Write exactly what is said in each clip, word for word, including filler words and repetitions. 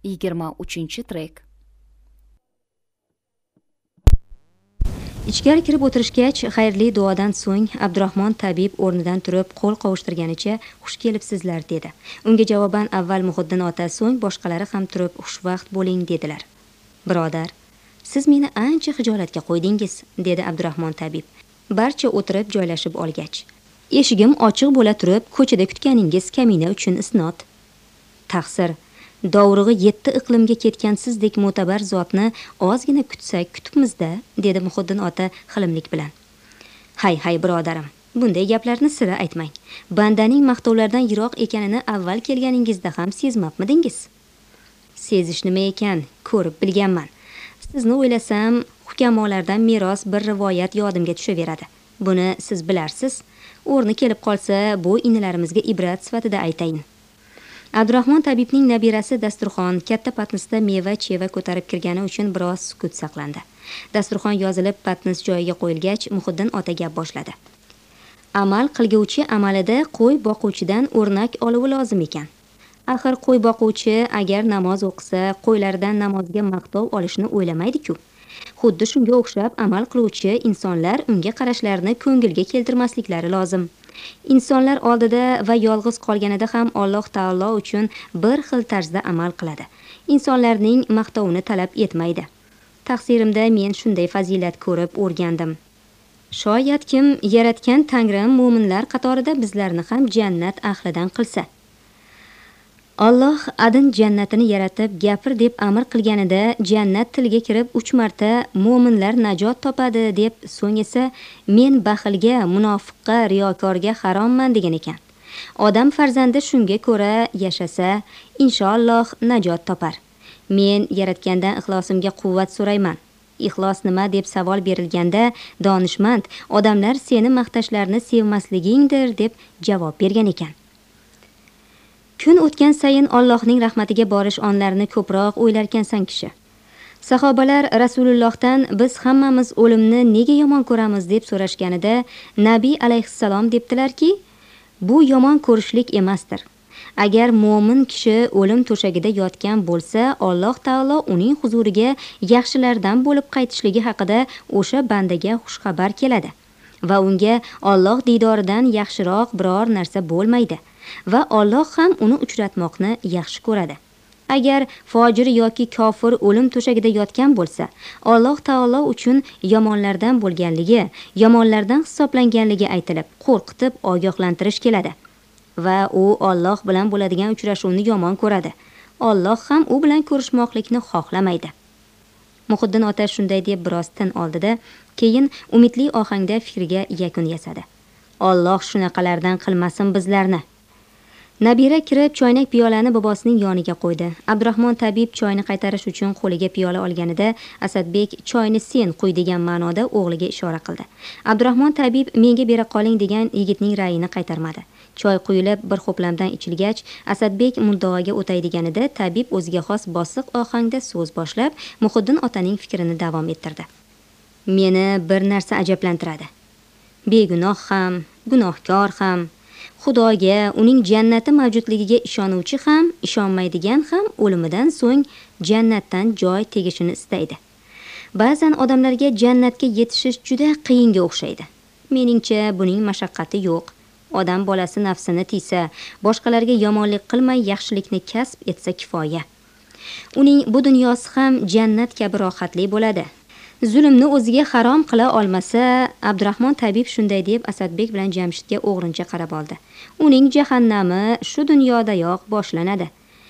yigirma uchinchi trek. Ichkari kirib o'tirishgach, xayrli duodan so'ng Abdurahmon tabib o'rnidan turib qo'l qovushtirganicha "Xush kelibsizlar" dedi. Unga javoban avval Muhiddin ota, so'ng boshqalari ham turib "Xushvaqt bo'ling" dedilar. "Birodar, siz meni ancha xijolatga qo'ydingiz", dedi Abdurahmon tabib. Barcha o'tirib joylashib olgach, "Eshigim ochiq bo'la turib, ko'chada kutganingiz kamina uchun isnot. Taqsir, dovrug'i yetti iqlimga ketgan sizdek mo'tabar zotni ozgina kutsak kutibmiz-da", dedi Muhiddin ota xilimlik bilan. "Hay hay birodarim, bunday gaplarni sira aytmang. Bandaning maqtovlardan yiroq ekanini avval kelganingizda ham sezmabmidingiz?" "Sezish nima ekan, ko'rib bilganman. Sizni o'ylasam, hukamolardan meros bir rivoyat yodimga tushaveradi. Buni siz bilarsiz. O'rni kelib qolsa, bu inilarimizga ibrat sifatida aytayin." Abdurahmon tabibning nabirasi Dasturxon katta patnisda meva-cheva ko'tarib kirgani uchun biroz sukut saqlandi. Dasturxon yozilib patnis joyiga qo'yilgach, Muhiddin ota gap boshladi. "Amal qilguvchi amalida qo'y boquvchidan o'rnak oluvi lozim ekan. Axir qo'y boquvchi agar namoz o'qisa, qo'ylaridan namozga maqtov olishni o'ylamaydi-ku. Xuddi shunga o'xshab amal qiluvchi insonlar unga qarashlarini ko'ngilga keltirmasliklari lozim. Insonlar oldida va yolg'iz qolganida ham Alloh taolo uchun bir xil tarzda amal qiladi. Insonlarning maqtovini talab etmaydi. Taqsirimda men shunday fazilat ko'rib o'rgandim. Shoyat kim yaratgan Tangrim mo'minlar qatorida bizlarni ham jannat ahlidan qilsa. Alloh adin jannatini yaratib gapir deb amr qilganida jannat tiliga kirib uch marta mo'minlar najot topadi deb, so'ng esa men baxilga, munofiqqa, riyokorga haromman degan ekan. Odam farzandi shunga ko'ra yashasa, inshaalloh najot topar. Men yaratgandan ixlosimga quvvat so'rayman. Ixlos nima deb savol berilganda, donishmand odamlar seni maqtashlarini sevmasligingdir deb javob bergan ekan. Kun o'tgan sayin Allohning rahmatiga borish onlarini ko'proq o'ylarkansan kishi. Sahobalar Rasulullohdan biz hammamiz o'limni nega yomon ko'ramiz deb so'rashganida, Nabiy alayhissalom debdilarki, bu yomon ko'rishlik emasdir. Agar mo'min kishi o'lim to'shagida yotgan bo'lsa, Alloh taolo uning huzuriga yaxshilardan bo'lib qaytishligi haqida o'sha bandaga xushxabar keladi va unga Alloh diydoridan yaxshiroq biror narsa bo'lmaydi. Va Alloh ham uni uchratmoqni yaxshi ko'radi. Agar fojir yoki kofir o'lim to'shagida yotgan bo'lsa, Alloh taolo uchun yomonlardan bo'lganligi, yomonlardan hisoblanganligi aytilib, qo'rqitib ogohlantirish keladi. Va u Alloh bilan bo'ladigan uchrashuvni yomon ko'radi. Alloh ham u bilan ko'rishmoqlikni xohlamaydi. Muhiddin ota shunday deb biroz tin oldida, keyin umidli ohangda fikriga yakun yasadi. Alloh shunaqalardan qilmasin bizlarni. Nabira kirib choynak piyolani bobosining yoniga qo'ydi. Abdurahmon tabib choyni qaytarish uchun qo'liga piyola olganida, Asadbek choyni sen qo'y degan ma'noda o'g'liga ishora qildi. Abdurahmon tabib menga bera qoling degan yigitning ra'yini qaytarmadi. Choy quyilib bir xo'plamdan ichilgach, Asadbek muddaoga o'tay deganida, tabib o'ziga xos bosiq ohangda so'z boshlab, Muhiddin otaning fikrini davom ettirdi. Meni bir narsa ajablantiradi. Begunoh ham, gunohkor ham, Xudoga, uning jannati mavjudligiga ishonuvchi ham, ishonmaydigan ham o'limidan so'ng jannatdan joy tegishini istaydi. Ba'zan odamlarga jannatga yetishish juda qiyinga o'xshaydi. Meningcha buning mashaqqati yo'q. Odam bolasi nafsini tiysa, boshqalarga yomonlik qilmay yaxshilikni kasb etsa kifoya. Uning bu dunyosi ham jannat kabi rohatli bo'ladi. Zulmni o'ziga harom qila olmasa, Abdurahmon tabib shunday deb Asadbek bilan Jamshidga o'g'rincha qarab oldi. Uning jahannami shu dunyodayoq boshlanadi.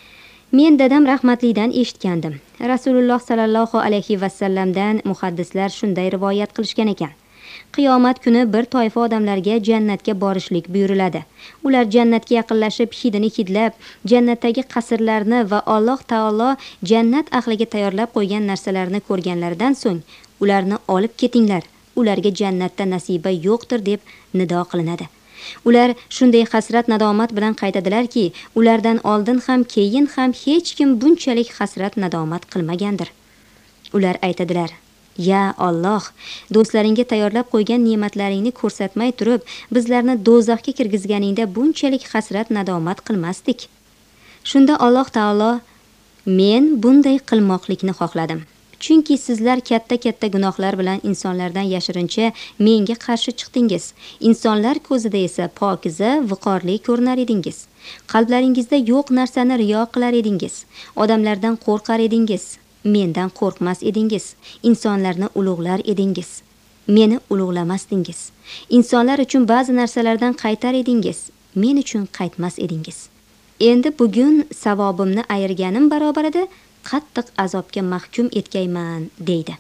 Men dadam rahmatlidan eshitgandim. Rasululloh sallallohu alayhi va sallamdan muhaddislar shunday rivoyat qilishgan ekan. Qiyomat kuni bir toifa odamlarga jannatga borishlik buyuriladi. Ular jannatga yaqinlashib, hidini hidlab, jannatdagi qasrlarni va Alloh taolo jannat ahliga tayyorlab qo'ygan narsalarni ko'rganlaridan so'ng, ularni olib ketinglar, ularga jannatda nasiba yo'qdir deb nido qilinadi. Ular shunday hasrat nadomat bilan qaytadilarki, ulardan oldin ham keyin ham hech kim bunchalik hasrat nadomat qilmagandir. Ular aytadilar: Ya Alloh, do'stlaringga tayyorlab qo'ygan ne'matlaringni ko'rsatmay turib, bizlarni do'zaxga kirgizganingda bunchalik hasrat nadomat qilmasdik. Shunda Alloh taolo: Men bunday qilmoqlikni xohladim. Chunki sizlar katta-katta gunohlar bilan insonlardan yashirincha menga qarshi chiqdingiz. Insonlar ko'zida esa pokiza, viqorli ko'rinar edingiz. Qalblaringizda yo'q narsani riyo qilar edingiz. Odamlardan qo'rqar edingiz. Mendan qo'rqmas edingiz. Insonlarni ulug'lar edingiz. Meni ulug'lamasdingiz. Insonlar uchun ba'zi narsalardan qaytar edingiz. Men uchun qaytmas edingiz. Endi bugun savobimni ayirganim barobarida qattiq azobga mahkum etgayman, deydi.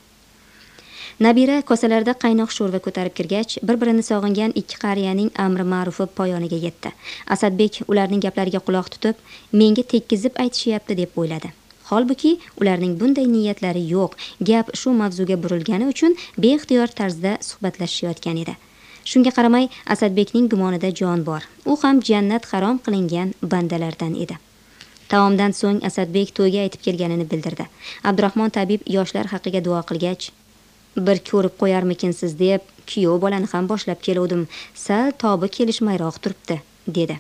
Nabira kosalarda qaynoq sho'rva ko'tarib kirgach, bir-birini sog'ingan ikki qariyaning amri ma'rufi poyoniga yetdi. Asadbek ularning gaplariga quloq tutib, menga tekkizib aytishyapti deb o'yladi. Holbuki ularning bunday niyatlari yo'q, gap shu mavzuga burilgani uchun beixtiyor tarzda suhbatlashishayotgan edi. Shunga qaramay, Asadbekning gumonida jon bor. U ham jannat harom qilingan bandalardan edi. Taomdan so'ng Asadbek to'yga aytib kelganini bildirdi. Abdurahmon tabib yoshlar haqqiga duo qilgach, bir ko'rib qo'yarmikinsiz deb kuyov bolani ham boshlab keluvdim. Sal tobi kelishmayroq turibdi, dedi.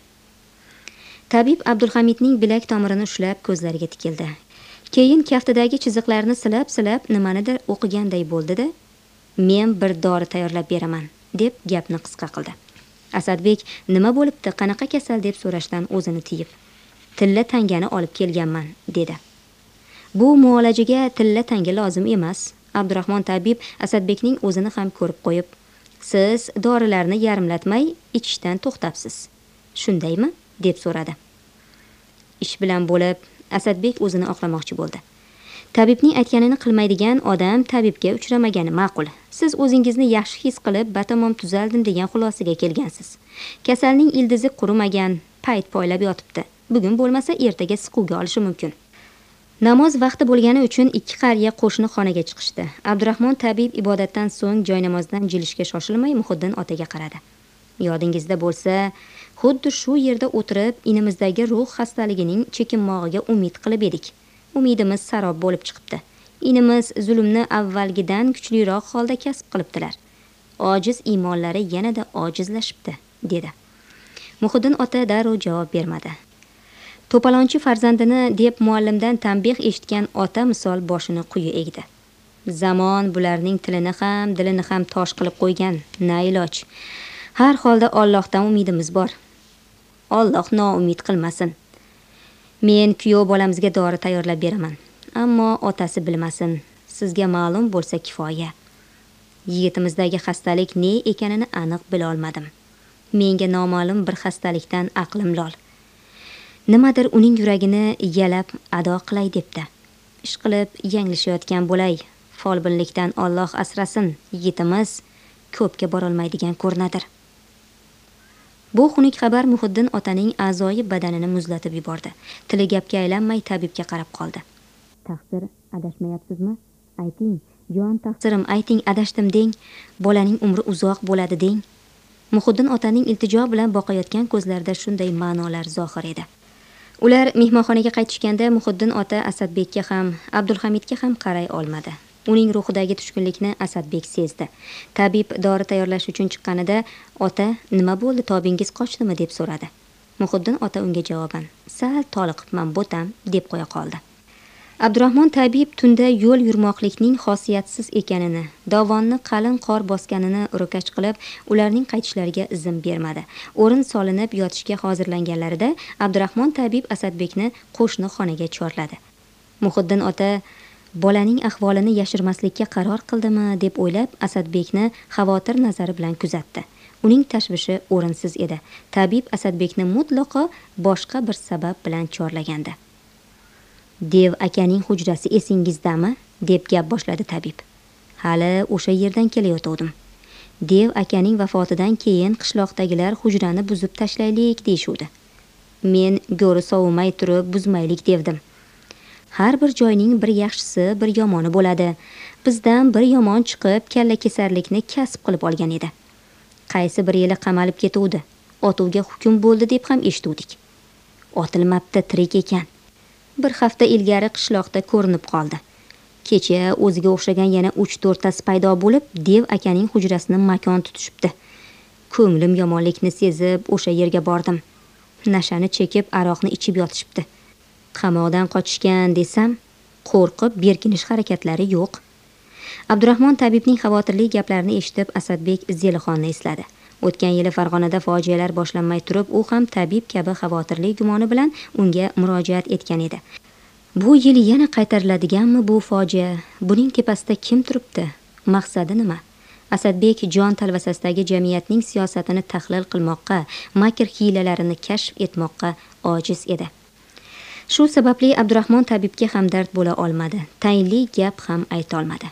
Tabib Abdulhamidning bilak tomirini ushlab ko'zlariga tikildi. Keyin kaftidagi chiziqlarni silab-silab nimanidir o'qiganday bo'ldi-da, "Men bir dori tayyorlab beraman", deb gapni qisqa qildi. Asadbek nima bo'libdi, qanaqa kasal deb so'rashdan o'zini tiyib, "Tilla tangani olib kelganman", dedi. Bu muolajaga tilla tanga lozim emas. Abdurahmon tabib Asadbekning o'zini ham ko'rib qo'yib, "Siz dorilarni yarimlatmay ichishdan to'xtabsiz. Shundaymi?" deb so'radi. Ish bilan bo'lib Asadbek o'zini oqlamoqchi bo'ldi. Tabibning aytganini qilmaydigan odam tabibga uchramagani ma'qul. Siz o'zingizni yaxshi his qilib, batamom tuzaldim degan xulosaga kelgansiz. Kasalning ildizi qurimagan, payt poylab yotibdi. Bugun bo'lmasa ertaga siquvga olishi mumkin. Namoz vaqti bo'lgani uchun ikki qariya qo'shni xonaga chiqishdi. Abdurahmon tabib ibodatdan so'ng joynamozdan jilishga shoshilmay Muhiddin otaga qaradi. Yodingizda bo'lsa, xuddi shu yerda o'tirib inimizdagi ruh xastaligining chekinmog'iga umid qilib edik. Umidimiz sarob bo'lib chiqibdi. Inimiz zulmni avvalgidan kuchliroq holda kasb qilibdilar. Ojiz iymonlari yanada ojizlashibdi, dedi. Muhiddin ota darrov javob bermadi. To'polonchi farzandini deb muallimdan tanbeh eshitgan ota misol boshini quyi egdi. Zamon bularning tilini ham, dilini ham tosh qilib qo'ygan, na iloj. Har holda Allohdan umidimiz bor. Alloh noumid qilmasin. Men kuyov bolamizga dori tayyorlab beraman. Ammo otasi bilmasin. Sizga ma'lum bo'lsa kifoya. Yigitimizdagi xastalik ne ekanini aniq bila olmadim. Menga noma'lum bir xastalikdan aqlim lol. Nimadir uning yuragini yalab ado qilay debdi. Ish qilib yanglishayotgan bo'lay. Folbinlikdan Alloh asrasin. Yigitimiz ko'pga bora olmaydigan ko'rinadir. Bu xunuk xabar Muhiddin otaning a'zoyi badanini muzlatib yubordi. Tili gapga aylanmay tabibga qarab qoldi. Taqsir, adashmayapsizmi? Ayting, jon taqsirim, ayting, adashdim deng. Bolaning umri uzoq bo'ladi deng. Muhiddin otaning iltijo bilan boqayotgan ko'zlarida shunday ma'nolar zohir edi. Ular mehmonxonaga qaytishganda Muhiddin ota Asadbekka ham, Abdulhamidga ham qaray olmadi. Uning ruhidagi tushkunlikni Asadbek sezdi. Tabib dori tayyorlash uchun chiqqanida, "Ota, nima bo'ldi, tobingiz qochdimi?" deb so'radi. Muhiddin ota unga javoban, "Sal toliqibman, bo'tam", deb qo'ya qoldi. Abdurahmon tabib tunda yo'l yurmoqlikning xosiyatsiz ekanini, dovonni qalin qor bosganini ro'kach qilib, ularning qaytishlariga izn bermadi. O'rin solinib yotishga hozirlanganlarida Abdurahmon tabib Asadbekni qo'shni xonaga chorladi. Muhiddin ota bolaning ahvolini yashirmaslikka qaror qildimi deb o'ylab Asadbekni xavotir nazari bilan kuzatdi. Uning tashvishi o'rinsiz edi. Tabib Asadbekni mutlaqo boshqa bir sabab bilan chorlagandi. "Dev akaning hujrasi esingizdami?" deb gap boshladi tabib. "Hali o'sha yerdan kelayotgandim. Dev akaning vafotidan keyin qishloqdagilar hujrani buzib tashlaylik deyshuvdi. Men go'ri sovumay turib buzmaylik devdim. Har bir joyning bir yaxshisi, bir yomoni bo'ladi. Bizdan bir yomon chiqib, kalla kesarlikni kasb qilib olgan edi. Qaysi bir yili qamalib ketuvdi. Otuvga hukm bo'ldi deb ham eshituvdik. Otilmabdi, tirik ekan. Bir hafta ilgari qishloqda ko'rinib qoldi. Kecha o'ziga o'xshagan yana uch to'rttasi paydo bo'lib, Dev akaning hujrasini makon tutishibdi. Ko'nglim yomonlikni sezib o'sha yerga bordim. Nashani chekib, aroqni ichib yotishibdi. Qamoqdan qochishgan desam, qo'rqib berkinish harakatlari yo'q. Abdurahmon tabibning xavotirli gaplarini eshitib Asadbek Zelixonni esladi. O'tgan yili Farg'onada fojialar boshlanmay turib, u ham tabib kabi xavotirli gumoni bilan unga murojaat etgan edi. Bu yil yana qaytariladiganmi bu fojia? Buning tepasida kim turibdi? Maqsadi nima? Asadbek jon talvasasidagi jamiyatning siyosatini tahlil qilmoqqa, makr hiylalarini kashf etmoqqa ojiz edi. Shu sababli Abdurahmon tabibga hamdard bo'la olmadi. Tayinli gap ham ayta olmadi.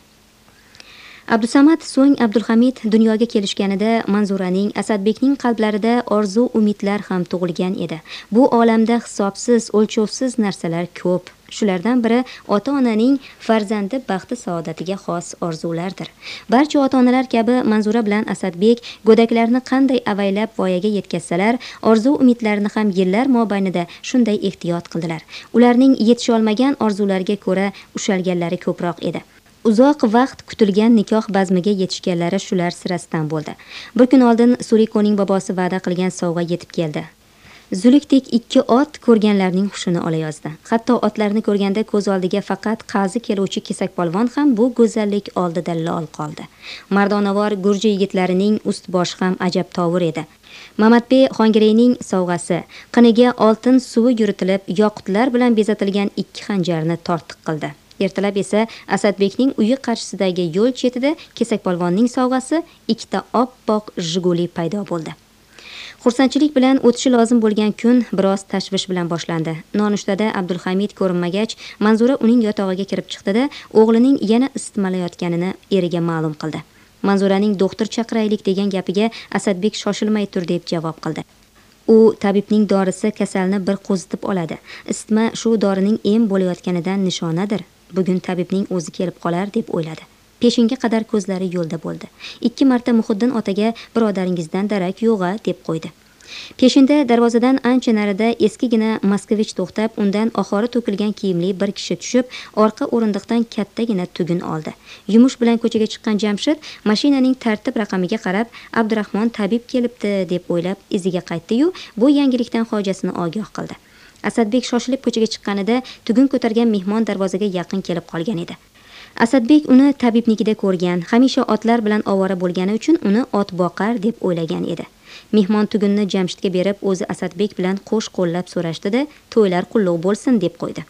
Abdusamad so'ng Abdulhamid dunyoga kelishganida Manzuraning, Asadbekning qalblarida orzu, umidlar ham tug'ilgan edi. Bu olamda hisobsiz, o'lchovsiz narsalar ko'p. Shulardan biri ota-onaning farzandi baxti saodatiga xos orzulardir. Barcha ota-onalar kabi Manzura bilan Asadbek go'daklarni qanday avaylab voyaga yetkazsalar, orzu umidlarini ham yillar mobaynida shunday ehtiyot qildilar. Ularning yetisha olmagan orzulariga ko'ra ushalganlari ko'proq edi. Uzoq vaqt kutilgan nikoh bazmiga yetishganlari shular sirasidan bo'ldi. Bir kun oldin Surikoning bobosi va'da qilgan sovg'a yetib keldi. Zulukdek ikki ot ko'rganlarning hushini olayozdi. Hatto otlarni ko'rganda ko'z oldiga faqat qazi keluvchi kesakpolvon ham bu go'zallik oldida lol qoldi. Mardonavor Gurji yigitlarining ust-boshi ham ajab tovur edi. Mamatbey Xongireyning sovg'asi, qiniga oltin suvi yuritilib, yoqutlar bilan bezatilgan ikki xanjarni tortiq qildi. Ertalab esa Asadbekning uyi qarshisidagi yo'l chetida kesakpolvonning sovg'asi ikkita oppoq Jiguli paydo bo'ldi. Xursandchilik bilan o'tishi lozim bo'lgan kun biroz tashvish bilan boshlandi. Nonushtada Abdulhamid ko'rinmagach, Manzura uning yotog'iga kirib chiqdi-da, o'g'lining yana isitmalayotganini eriga ma'lum qildi. Manzuraning doktor chaqiraylik degan gapiga Asadbek shoshilmay tur deb javob qildi. U tabibning dorisi kasalni bir qo'zitib oladi. Isitma shu dorining em bo'layotganidan nishonadir. Bugun tabibning o'zi kelib qolar deb o'yladi. Peshinga qadar ko'zlari yo'lda bo'ldi. Ikki marta Muhiddin otaga birodaringizdan darak yo'g'a deb qo'ydi. Peshinda darvozadan ancha narida eskigina Moskvich to'xtab, undan oxori to'kilgan kiyimli bir kishi tushib, orqa o'rindiqdan kattagina tugun oldi. Yumush bilan ko'chaga chiqqan Jamshid mashinaning tartib raqamiga qarab, Abdurahmon tabib kelibdi deb o'ylab iziga qaytdi-yu, bu yangilikdan hojasini ogoh qildi. Asadbek shoshilib ko'chaga chiqqanida tugun ko'targan mehmon darvozaga yaqin kelib qolgan edi. Asadbek uni tabibnikida ko'rgan, hamisha otlar bilan ovora bo'lgani uchun uni ot boqar deb o'ylagan edi. Mehmon tugunni Jamshidga berib, o'zi Asadbek bilan qo'sh qo'llab so'rashdi-da, to'ylar qulluq bo'lsin deb qo'ydi.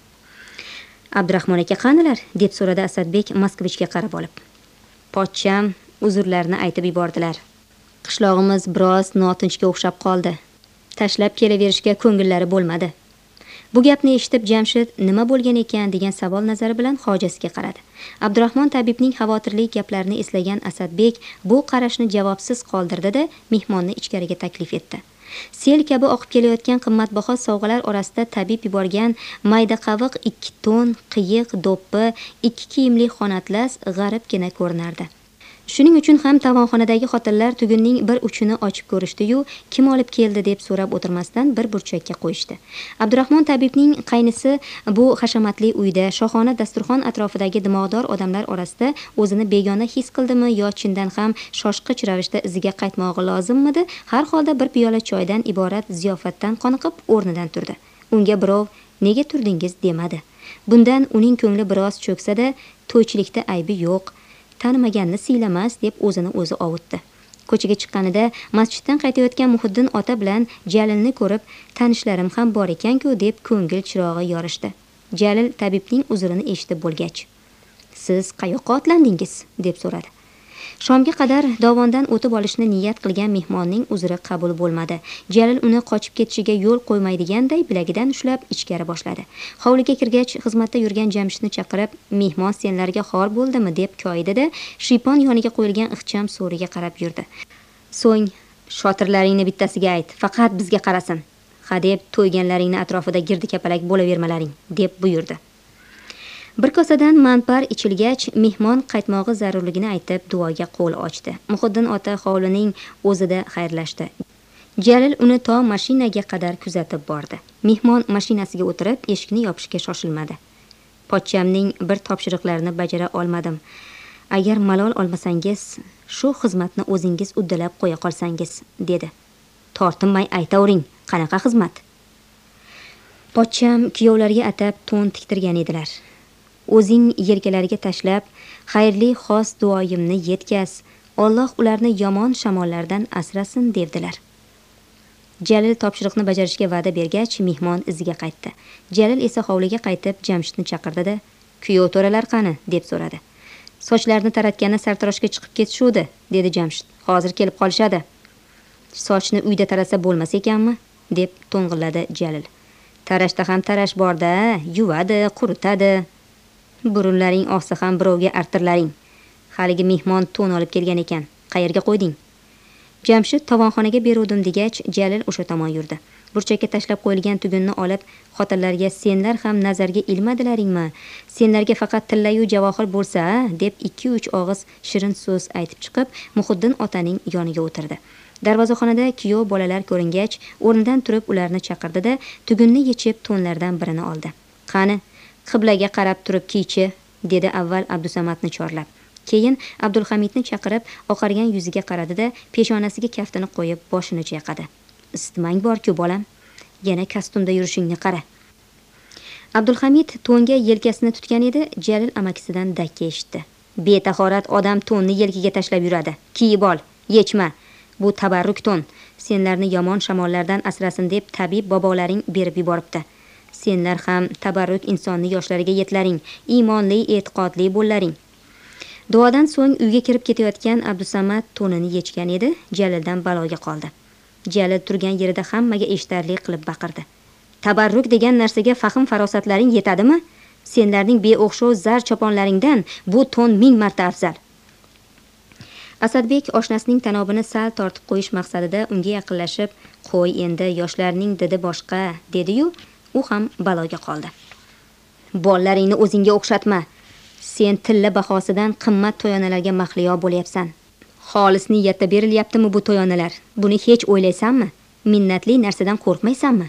Abdurahmon aka qanilar deb so'radi Asadbek Moskvichga qarab olib. Pochcham uzrlarni aytib yubordilar. Qishlog'imiz biroz notinchga o'xshab qoldi. Tashlab kelaverishga ko'ngillari bo'lmadi. Bu gapni eshitib Jamshid nima bo'lgan ekan degan savol nazari bilan hojasiga qaradi. Abdurahmon tabibning xavotirli gaplarini eslagan Asadbek bu qarashni javobsiz qoldirdi-da, mehmonni ichkariga taklif etdi. Sel kabi oqib kelayotgan qimmatbaho sovg'alar orasida tabib yuborgan mayda qaviq ikki ton qiyiq do'ppi, ikki kiyimli xonatlas g'aribgina ko'rinardi. Shuning uchun ham tavonxonadagi xotinlar tugunning bir uchini ochib ko'rishdi-yu, kim olib keldi deb so'rab o'tirmasdan bir burchakka qo'yishdi. Abdurahmon tabibning qaynisi bu hashamatli uyda shohona dasturxon atrofidagi dimog'dor odamlar orasida o'zini begona his qildimi yo chindan ham shoshqich ravishda iziga qaytmog'i lozimmidi? Har holda bir piyola choydan iborat ziyofatdan qoniqib o'rnidan turdi. Unga birov nega turdingiz demadi. Bundan uning ko'ngli biroz cho'ksa-da, to'ychilikda aybi yo'q. Tanimaganni siylamas deb o'zini o'zi ovutdi. Ko'chaga chiqqanida masjiddan qaytayotgan Muhiddin ota bilan Jalilni ko'rib, tanishlarim ham bor ekan-ku deb ko'ngil chirog'i yorishdi. Jalil tabibning uzrini eshitib bo'lgach, "Siz qayoqqa otlandingiz?" deb so'radi. Shomga qadar dovondan o'tib olishni niyat qilgan mehmonning uzri qabul bo'lmadi. Jalil uni qochib ketishiga yo'l qo'ymaydiganday bilagidan ushlab ichkari boshladi. Hovliga kirgach, xizmatda yurgan Jamshidni chaqirib, "Mehmon senlarga xor bo'ldimi?" deb koyidi-da, shiypon yoniga qo'yilgan ixcham so'riga qarab yurdi. So'ng, "Shotirlaringni bittasiga ayt, faqat bizga qarasin. Hadeb to'yganlaringni atrofida girdi kapalak bo'lavermalaring", deb buyurdi. Bir kosadan manpar ichilgach, mehmon qaytmog'i zarurligini aytib duoga qo'l ochdi. Muhiddin ota hovlining o'zida xayrlashdi. Jalil uni to mashinaga qadar kuzatib bordi. Mehmon mashinasiga o'tirib, eshikni yopishga shoshilmadi. "Pochchamning bir topshiriqlarini bajara olmadim. Agar malol olmasangiz, shu xizmatni o'zingiz uddalab qo'ya qolsangiz", dedi. "Tortinmay aytavering, qanaqa xizmat?" Pochcham kuyovlarga atab to'n tiktirgan edilar. O'zing yelkalariga tashlab, xayrli xos duoyimni yetkaz. Alloh ularni yomon shamollardan asrasin devdilar. Jalil topshiriqni bajarishga va'da bergach, mehmon iziga qaytdi. Jalil esa hovliga qaytib Jamshidni chaqirdi-da, "Kuyov to'ralar qani?" deb so'radi. "Sochlarni taratgani sartaroshga chiqib ketishuvdi", dedi Jamshid. "Hozir kelib qolishadi." "Sochni uyda tarasa bo'lmas ekanmi?" deb to'ng'illadi Jalil. "Tarashda ham tarash bor-da, yuvadi, quritadi. Burunlaring oqsa ham birovga artirlaring. Haligi mehmon to'n olib kelgan ekan. Qayerga qo'yding?" Jamshid tovonxonaga beruvdim degach, Jalil o'sha tomon yurdi. Burchakka tashlab qo'yilgan tugunni olib, xotinlarga "Senlar ham nazarga ilmadilaringmi? Senlarga faqat tillayu javohir bo'lsa", deb ikki uch og'iz shirin so'z aytib chiqib, Muhiddin otaning yoniga o'tirdi. Darvozaxonada kuyov bolalar ko'ringach, o'rnidan turib ularni chaqirdi-da, tugunni yechib to'nlardan birini oldi. "Qani, qiblaga qarab turib kiychi", dedi avval Abdusamatni chorlab. Keyin Abdulhamidni chaqirib, oqargan yuziga qaradi-da, peshonasiga kaftini qo'yib, boshini chayqadi. "Isitmang bor-ku, bolam. Yana kostyumda yurishingni qara." Abdulhamid to'nga yelkasini tutgan edi, Jalil amakisidan dakka eshitdi. "Betahorat odam to'nni yelkiga tashlab yuradi. Kiyib ol, yechma. Bu tabarruk to'n. Senlarni yomon shamollardan asrasin deb tabib bobolaring berib yuboribdi. Senlar ham tabarruk insonni yoshlariga yetlaring, iymonli, e'tiqodli bo'llaring." Duodan so'ng uyga kirib ketayotgan Abdusamad to'nini yechgan edi, Jalildan baloga qoldi. Jalil turgan yerida hammaga eshitarli qilib baqirdi. "Tabarruk degan narsaga fahm farosatlaring yetadimi? Senlarning beo'xshov zar choponlaringdan bu to'n ming marta afzal." Asadbek oshnasining tanobini sal tortib qo'yish maqsadida unga yaqinlashib, "Qo'y endi, yoshlarning didi boshqa", dedi-yu, u ham baloga qoldi. "Bollaringni o'zingga o'xshatma. Sen tilla bahosidan qimmat to'yonalarga mahliyo bo'lyapsan. Xolis niyatda berilyaptimi bu to'yonalar? Buni hech o'ylaysanmi? Minnatli narsadan qo'rqmaysanmi?"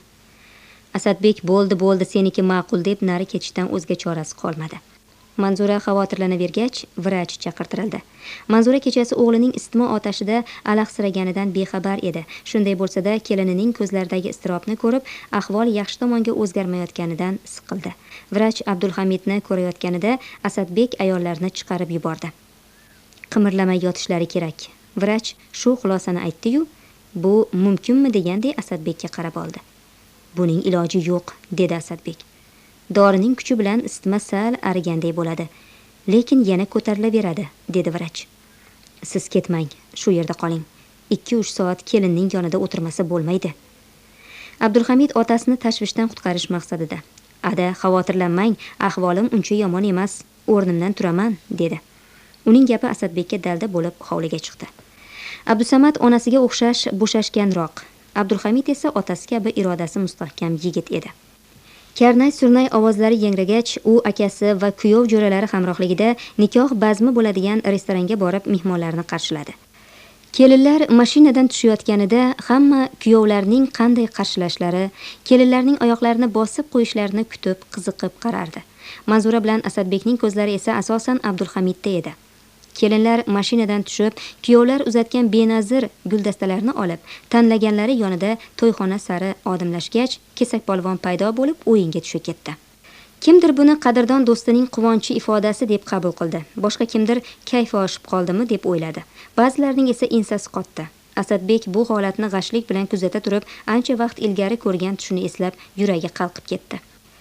Asadbek "Bo'ldi, bo'ldi, seniki ma'qul" deb nari ketishdan o'zga chorasi qolmadi. Manzura xavotirlanavergach, vrach chaqirtirildi. Manzura kechasi o'g'lining isitma otashida alahsiraganidan bexabar edi. Shunday bo'lsa-da, kelinining ko'zlaridagi iztirobni ko'rib, ahvol yaxshi tomonga o'zgarmayotganidan siqildi. Vrach Abdulhamidni ko'rayotganida Asadbek ayollarni chiqarib yubordi. "Qimirlamay yotishlari kerak." Vrach shu xulosani aytdi-yu, "Bu mumkinmi?" degandek Asadbekka qarab oldi. "Buning iloji yo'q", dedi Asadbek. "Dorining kuchi bilan isitma sal ariganday bo'ladi, lekin yana ko'tarilaveradi", dedi vrach. "Siz ketmang, shu yerda qoling. ikki uch soat kelinning yonida o'tirmasa bo'lmaydi." Abdulhamid otasini tashvishdan qutqarish maqsadida: "Ada, xavotirlanmang, ahvolim uncha yomon emas, o'rnimdan turaman", dedi. Uning gapi Asadbekka dalda bo'lib hovliga chiqdi. Abdusamad onasiga o'xshash bo'shashganroq, Abdulhamid esa otasi kabi irodasi mustahkam yigit edi. Karnay surnay ovozlari yangragach, u akasi va kuyov jo'ralari hamrohligida nikoh bazmi bo'ladigan restoranga borib mehmonlarni qarshiladi. Kelinlar mashinadan tushayotganida hamma kuyovlarning qanday qarshilashlari, kelinlarning oyoqlarini bosib qo'yishlarini kutib, qiziqib qarardi. Manzura bilan Asadbekning ko'zlari esa asosan Abdulhamidda edi. Kelinlar mashinadan tushib, kuyovlar uzatgan benazir guldastalarni olib, tanlaganlari yonida to'yxona sari odimlashgach, kesakpolvon paydo bo'lib o'yinga tusha ketdi. Kimdir buni qadrdon do'stining quvonchi ifodasi deb qabul qildi. Boshqa kimdir kayfi oshib qoldimi deb o'yladi. Ba'zilarning esa ensasi qotdi. Asadbek bu holatni g'ashlik bilan kuzata turib, ancha vaqt ilgari ko'rgan tushini eslab, yuragi qalqib ketdi.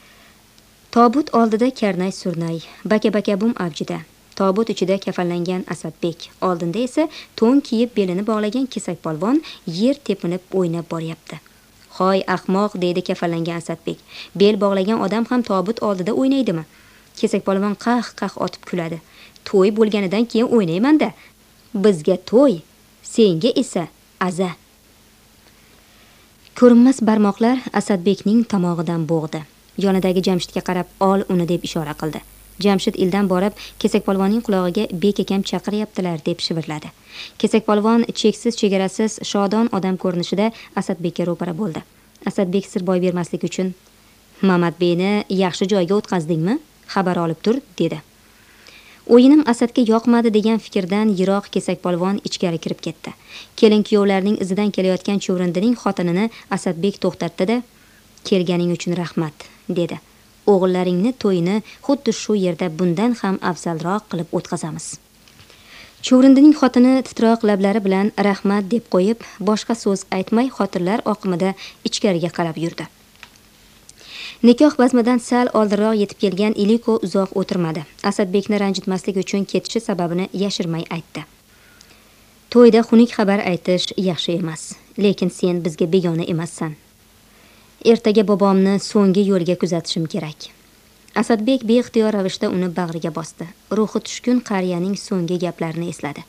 Tobut oldida karnay surnay, baka-bakabum avjida. Tobut ichida kafanlangan Asadbek, oldinda esa to'n kiyib belini bog'lagan kesakpolvon yer tepinib o'ynab boryapti. "Hoy ahmoq", deydi kafanlangan Asadbek. "Bel bog'lagan odam ham tobut oldida o'ynaydimi?" Kesakpolvon qah-qah otib kuladi. "To'y bo'lganidan keyin o'ynayman-da. Bizga to'y, senga esa aza." Ko'rinmas barmoqlar Asadbekning tomog'idan bo'g'di. Yonidagi Jamshidga qarab, "Ol uni", deb ishora qildi. Jamshid ildan borib, kesakpolvonning qulog'iga "Bek akam chaqiryaptilar", deb shivirladi. Kesakpolvon cheksiz chegarasiz shodon odam ko'rinishida Asadbekka ro'para bo'ldi. Asadbek sir boy bermaslik uchun: "Mamatbeyni yaxshi joyga o'tqazdingmi? Xabar olib tur", dedi. O'yinim Asadga yoqmadi degan fikrdan yiroq kesakpolvon ichkari kirib ketdi. Kelin kuyovlarning izidan kelayotgan chuvrindining xotinini Asadbek to'xtatdi-da: Kelganing uchun rahmat, dedi. O'g'illaringni to'yini xuddi shu yerda bundan ham afzalroq qilib o'tkazamiz. Chuvrindining xotini titroq lablari bilan rahmat deb qo'yib, boshqa so'z aytmay xotinlar oqimida ichkariga qarab yurdi. Nikoh bazmidan sal oldinroq yetib kelgan Iliko uzoq o'tirmadi. Asadbekni ranjitmaslik uchun ketishi sababini yashirmay aytdi. To'yda xunuk xabar aytish yaxshi emas, lekin sen bizga begona emassan. Ertaga bobomni so'nggi yo'lga kuzatishim kerak. Asadbek beixtiyor ravishda uni bag'riga bosdi. Ruhi tushkun qariyaning so'nggi gaplarini esladi.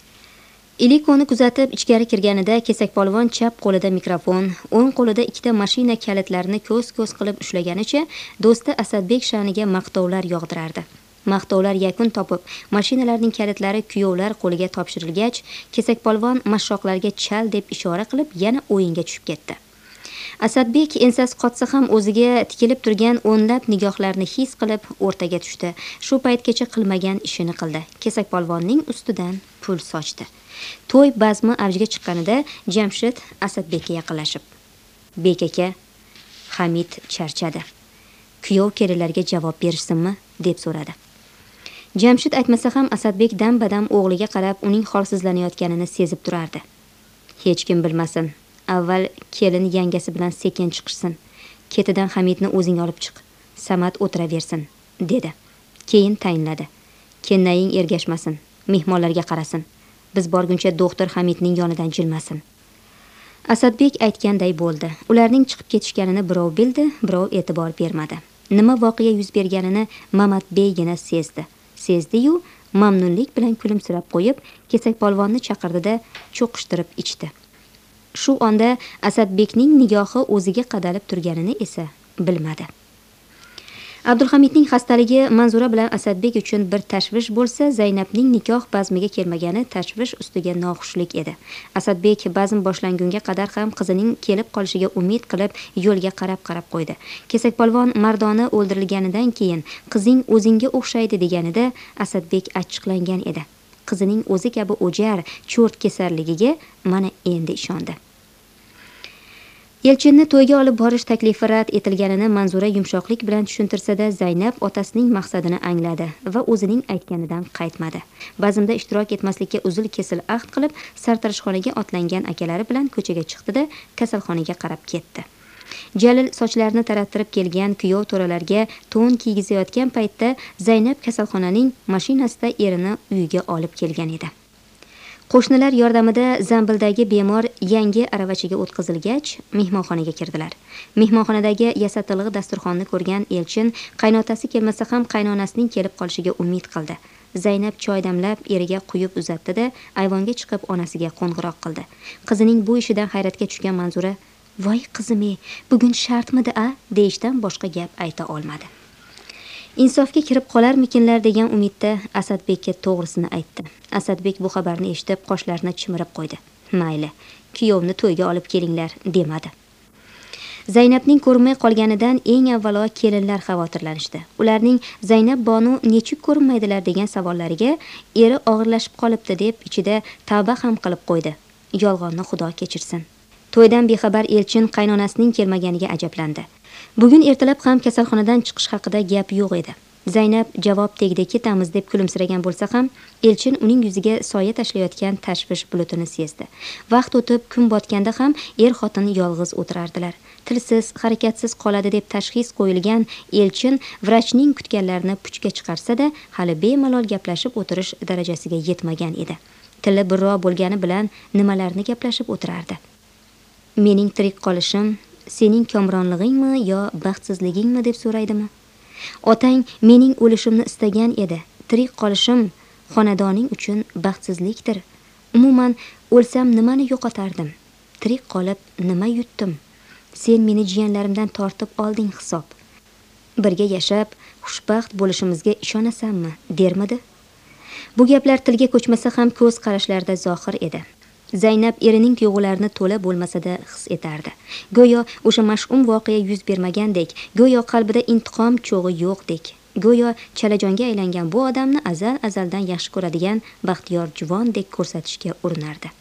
Ilikoni kuzatib ichkari kirganida kesakpolvon chap qo'lida mikrofon, o'ng qo'lida ikkita mashina kalitlarini ko'z-ko'z qilib ushlaganicha do'sti Asadbek sha'niga maqtovlar yog'dirardi. Maqtovlar yakun topib, mashinalarning kalitlari kuyovlar qo'liga topshirilgach, kesakpolvon mashshoqlarga chal deb ishora qilib yana o'yinga tushib ketdi. Asadbek ensasi qotsa ham o'ziga tikilib turgan o'nlab nigohlarni his qilib o'rtaga tushdi. Shu paytgacha qilmagan ishini qildi. Kesakpolvonning ustidan pul sochdi. To'y bazmi avjiga chiqqanida Jamshid Asadbekka yaqinlashib, "Bek aka, Hamid charchadi. Kuyov kelinlarga javob berishsinmi?" deb so'radi. Jamshid aytmasa ham Asadbek dam-badam o'g'liga qarab uning holsizlanayotganini sezib turardi. "Hech kim bilmasin. Avval kelin yangasi bilan sekin chiqishsin. Ketidan Hamidni o'zing olib chiq. Samad o'tiraversin", dedi. Keyin tayinladi. "Kennaying ergashmasin, mehmonlarga qarasin. Biz borguncha doktor Hamidning yonidan jilmasin." Asadbek aytganday bo'ldi. Ularning chiqib ketishganini birov bildi, birov e'tibor bermadi. Nima voqea yuz berganini Mamatbeygina sezdi. Sezdi-yu, mamnunlik bilan kulimsirab qo'yib, kesakpolvonni chaqirdi-da cho'qishtirib ichdi. Shu onda Asadbekning nigohi o'ziga qadalib turganini esa bilmadi. Abdulhamidning xastaligi Manzura bilan Asadbek uchun bir tashvish bo'lsa, Zaynabning nikoh bazmiga kelmagani tashvish ustiga noxushlik edi. Asadbek bazm boshlangunga qadar ham qizining kelib qolishiga umid qilib yo'lga qarab-qarab qo'ydi. Kesakpolvon Mardoni o'ldirilganidan keyin qizing o'zingga o'xshaydi deganida Asadbek achchiqlangan edi. Qizining o'zi kabi o'jar, cho'rt kesarligiga mana endi ishondi. Elchinni to'yga olib borish taklifi rad etilganini Manzura yumshoqlik bilan tushuntirsa-da, Zaynab otasining maqsadini angladi va o'zining aytganidan qaytmadi. Bazmda ishtirok etmaslikka uzil-kesil ahd qilib, sartaroshxonaga otlangan akalari bilan ko'chaga chiqdi-da, kasalxonaga qarab ketdi. Jalil sochlarini tarattirib kelgan kuyov to'ralarga to'n kiygizayotgan paytda Zaynab kasalxonaning mashinasida erini uyiga olib kelgan edi. Qo'shnilar yordamida zambildagi bemor yangi aravachaga o'tkazilgach, mehmonxonaga kirdilar. Mehmonxonadagi yasatilg'i dasturxonni ko'rgan Elchin qaynotasi kelmasa ham qaynonasining kelib qolishiga umid qildi. Zaynab choy damlab eriga quyib uzatdi-da, ayvonga chiqib onasiga qo'ng'iroq qildi. Qizining bu ishidan hayratga tushgan Manzura, "Voy qizim-ey, bugun shartmidi-a?" deyishdan boshqa gap ayta olmadi. Insofga kirib qolarmikinlar degan umidda Asadbekka to'g'risini aytdi. Asadbek bu xabarni eshitib qoshlarini chimirib qo'ydi. "Mayli, kuyovni to'yga olib kelinglar", demadi. Zaynabning ko'rinmay qolganidan eng avvalo kelinlar xavotirlanishdi. Ularning Zaynab bonu nechuk ko'rinmaydilar degan savollariga eri og'irlashib qolibdi deb ichida tavba ham qilib qo'ydi. Yolg'onni Xudo kechirsin. To'ydan bexabar Elchin qaynonasining kelmaganiga ajablandi. Bugun ertalab ham kasalxonadan chiqish haqida gap yo'q edi. Zaynab javob tegdi, ketamiz deb kulimsiragan bo'lsa ham, Elchin uning yuziga soya tashlayotgan tashvish bulutini sezdi. Vaqt o'tib kun botganda ham er-xotin yolg'iz o'tirardilar. Tilsiz, harakatsiz qoladi deb tashxis qo'yilgan Elchin vrachning kutganlarini puchga chiqarsa-da, hali bemalol gaplashib o'tirish darajasiga yetmagan edi. Tili birro bo'lgani bilan nimalarni gaplashib o'tirardi. "Mening tirik qolishim sening komronlig'ingmi yo baxtsizligingmi?" deb so'raydimi? "Otang mening o'lishimni istagan edi. Tirik qolishim xonadoning uchun baxtsizlikdir. Umuman o'lsam nimani yo'qotardim? Tirik qolib nima yutdim? Sen meni jiyanlarimdan tortib olding hisob. Birga yashab xushbaxt bo'lishimizga ishonasanmi?" dermidi? Bu gaplar tilga ko'chmasa ham ko'z qarashlarida zohir edi. Zaynab erining tuyg'ularini to'la bo'lmasa-da his etardi. Go'yo o'sha mash'um voqea yuz bermagandek, go'yo qalbida intiqom cho'g'i yo'qdek, go'yo chalajonga aylangan bu odamni azal azaldan yaxshi ko'radigan baxtiyor juvondek ko'rsatishga urinardi.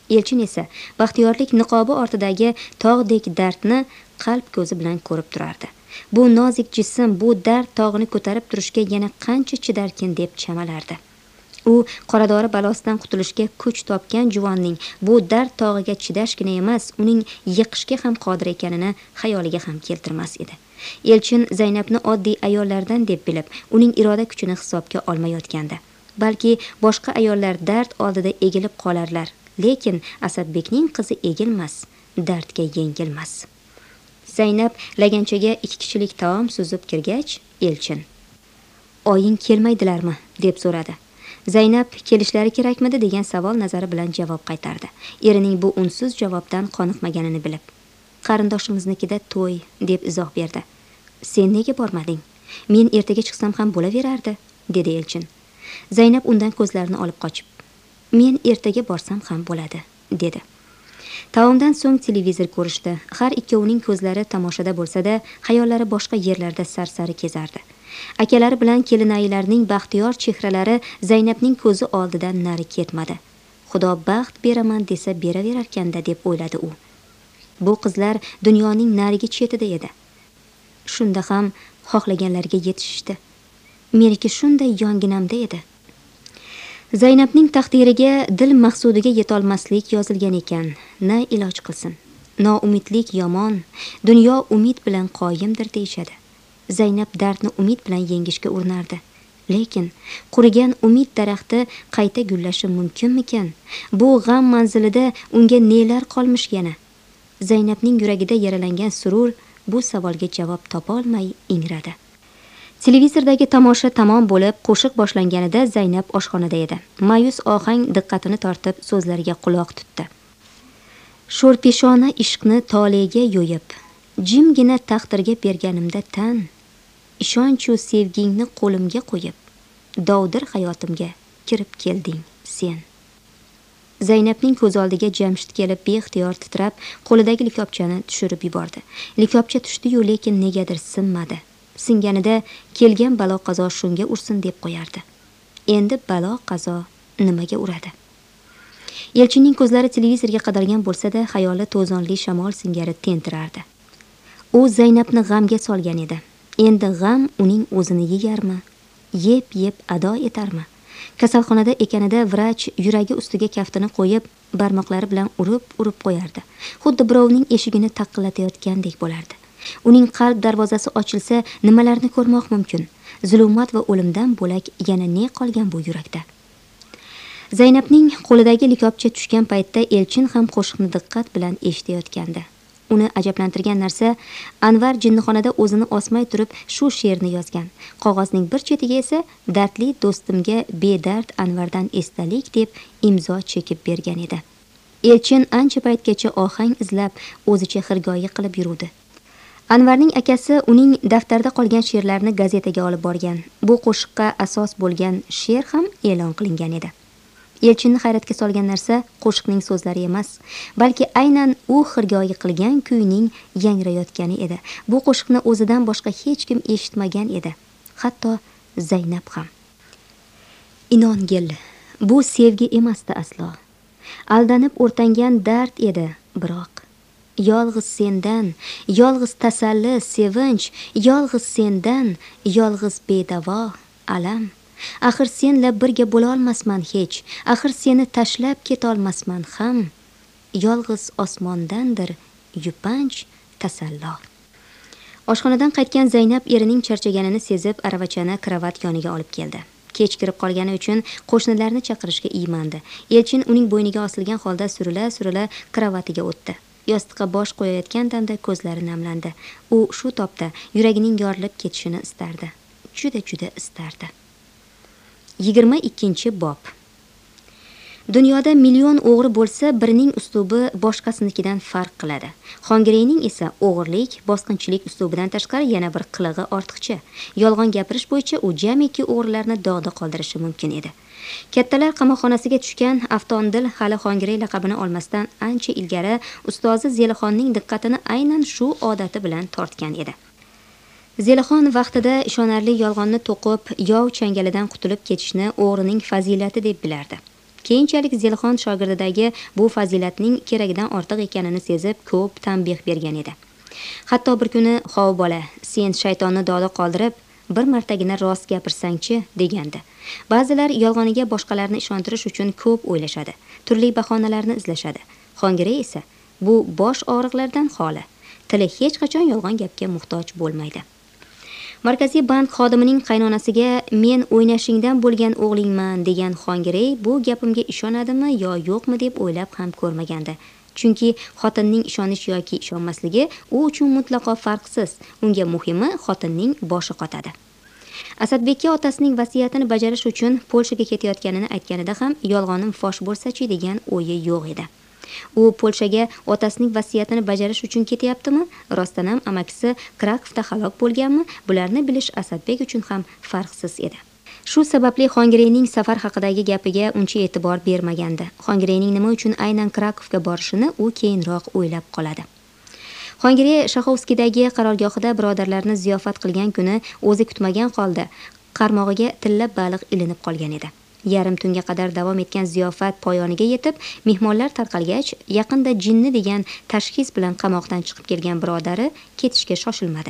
Elchin esa baxtiyorlik niqobi ortidagi tog'dek dardni qalb ko'zi bilan ko'rib turardi. Bu nozik jism bu dard tog'ini ko'tarib turishga yana qancha chidarkin deb chamalardi. U qoradori balosidan qutulishga kuch topgan juvonning bu dard tog'iga chidashgina emas, uning yiqishga ham qodir ekanini xayoliga ham keltirmas edi. Elchin Zaynabni oddiy ayollardan deb bilib, uning iroda kuchini hisobga olmayotgandi. Balki boshqa ayollar dard oldida egilib qolarlar, lekin Asadbekning qizi egilmas, dardga yengilmas. Zaynab laganchaga ikki kishilik taom suzib kirgach, Elchin: "Oying kelmaydilarmi?" deb so'radi. Zaynab kelishlari kerakmidi degan savol nazari bilan javob qaytardi. Erining bu unsiz javobdan qoniqmaganini bilib, "Qarindoshimiznikida to'y" deb izoh berdi. "Sen nega bormading? Men ertaga chiqsam ham bo'laverardi", dedi Elchin. Zaynab undan ko'zlarini olib qochib, "Men ertaga borsam ham bo'ladi", dedi. Taomdan so'ng televizor ko'rishdi. Har ikkovining ko'zlari tamoshada bo'lsa-da, xayollari boshqa yerlarda sarsari kezardi. Akalari bilan kelinaylarning baxtiyor chehralari Zaynabning ko'zi oldidan nari ketmadi. Xudo baxt beraman desa beraverarkanda deb o'yladi u. Bu qizlar dunyoning narigi chetida edi. Shunda ham xohlaganlarga yetishdi. Meniki shunday yonginamda edi. Zaynabning taqdiriga dil maqsudiga yetolmaslik yozilgan ekan. Na iloj qilsin. Noumidlik yomon, dunyo umid bilan qoyimdir deyshadi. Zaynab dardni umid bilan yengishga urinardi. Lekin qurigan umid daraxti qayta gullashi mumkinmikan? Bu g'am manzilida unga nelar qolmish yana? Zaynabning yuragida yaralangan surur bu savolga javob topa olmay ingradi. Televizordagi tomosha tamom bo'lib, qo'shiq boshlanganida Zaynab oshxonada edi. Ma'yus ohang diqqatini tortib, so'zlariga quloq tutdi. "Sho'rpeshona ishqni tolega yo'yib, jimgina taqdirga berganimda tan, ishonchu sevgingni qo'limga qo'yib, dovdir hayotimga kirib kelding sen." Zaynabning ko'z oldiga Jamshid kelib beixtiyor titrab, qo'lidagi likopchani tushirib yubordi. Likopcha tushdi-yu, lekin negadir sinmadi. Singanida kelgan balo qazo shunga ursin deb qo'yardi. Endi balo qazo nimaga uradi? Elchinning ko'zlari televizorga qadalgan bo'lsa-da, xayoli to'zonli shamol singari tentirardi. U Zaynabni g'amga solgan edi. Endi g'am uning o'zini yeyarmi? Yeb-yeb ado etarmi? Kasalxonada ekanida vrach yuragi ustiga kaftini qo'yib, barmoqlari bilan urib-urib qo'yardi. Xuddi birovning eshigini taqillatayotgandek bo'lardi. Uning qalb darvozasi ochilsa, nimalarni ko'rmoq mumkin? Zulumat va o'limdan bo'lak yana ne qolgan bu yurakda? Zaynabning qo'lidagi likopcha tushgan paytda Elchin ham qo'shiqni diqqat bilan eshitayotgandi. Uni ajablantirgan narsa, Anvar jinnixonada o'zini osmay turib shu she'rni yozgan. Qog'ozning bir chetiga esa "Dardli do'stimga bedard Anvardan esdalik" deb imzo chekib bergan edi. Elchin ancha paytgacha ohang izlab, o'zicha xirgoyi qilib yurdi. Anvarning akasi uning daftarda qolgan she'rlarni gazetaga olib borgan. Bu qo'shiqqa asos bo'lgan she'r ham e'lon qilingan edi. Elchinni hayratga solgan narsa qo'shiqning so'zlari emas, balki aynan u xirgoyi qilgan kuyning yangrayotgani edi. Bu qo'shiqni o'zidan boshqa hech kim eshitmagan edi, hatto Zaynab ham. Inongil, bu sevgi emasdi aslo. Aldanib o'rtangan dard edi, biroq yolg'iz sendan, yolg'iz tasalli, sevinch, yolg'iz sendan, yolg'iz bedavo alam. Axir senla birga bo'la olmasman hech, axir seni tashlab keta olmasman ham. Yolg'iz osmondandir yupanch tasallo. Oshxonadan qaytgan Zaynab erining charchaganini sezib, aravachani kravat yoniga olib keldi. Kech kirib qolgani uchun qo'shnilarni chaqirishga iymandi. Elchin uning bo'yniga osilgan holda surila-surila kravatiga o'tdi. Yostiqqa bosh qo'yayotgan damda ko'zlari namlandi. U shu topda yuragining yorilib ketishini istardi. Juda-juda istardi. yigirma ikkinchi bob. Dunyoda million o'g'ri bo'lsa, birining uslubi boshqasinikidan farq qiladi. Xongireyning esa o'g'irlik, bosqinchilik uslubidan tashqari yana bir qilig'i ortiqcha. Yolg'on gapirish bo'yicha u jamiki o'g'rilarni dog'da qoldirishi mumkin edi. Kattalar qamoqxonasiga tushgan Aftondil hali Xongirey laqabini olmasdan ancha ilgari ustozi Zelixonning diqqatini aynan shu odati bilan tortgan edi. Zelixon vaqtida ishonarli yolg'onni to'qib, yov changalidan qutulib ketishni o'g'rining fazilati deb bilardi. Keyinchalik Zelixon shogirdidagi bu fazilatning keragidan ortiq ekanini sezib ko'p tanbeh bergan edi. Hatto bir kuni "Hov bola, sen shaytonni doli qoldirib, bir martagina rost gapirsang-chi" degandi. Ba'zilar yolg'oniga boshqalarni ishontirish uchun ko'p o'ylashadi, turli bahonalarni izlashadi. Xongirey esa bu bosh og'riqlardan xoli. Tili hech qachon yolg'on gapga muhtoj bo'lmaydi. Markaziy bank xodimining qaynonasiga "Men o'ynashingdan bo'lgan o'g'lingman" degan Xongirey bu gapimga ishonadimi yo yo'qmi deb o'ylab ham ko'rmagandi. Chunki xotinning ishonish yoki ishonmasligi u uchun mutlaqo farqsiz. Unga muhimi xotinning boshi qotadi. Asadbekka otasining vasiyatini bajarish uchun Polshaga ketayotganini aytganida ham yolg'onim fosh bo'lsa-chi degan o'yi yo'q edi. U Polshaga otasining vasiyatini bajarish uchun ketyaptimi? Rostdan ham amakisi Krakovda halok bo'lganmi? Bularni bilish Asadbek uchun ham farqsiz edi. Shu sababli Xongireyning safar haqidagi gapiga uncha e'tibor bermagandi. Xongireyning nima uchun aynan Krakovga borishini u keyinroq o'ylab qoladi. Xongirey Shaxovskidagi qarorgohida birodarlarni ziyofat qilgan kuni o'zi kutmagan holda qarmog'iga tilla baliq ilinib qolgan edi. Yarim tunga qadar davom etgan ziyofat poyoniga yetib, mehmonlar tarqalgach, yaqinda jinni degan tashxis bilan qamoqdan chiqib kelgan birodari ketishga shoshilmadi.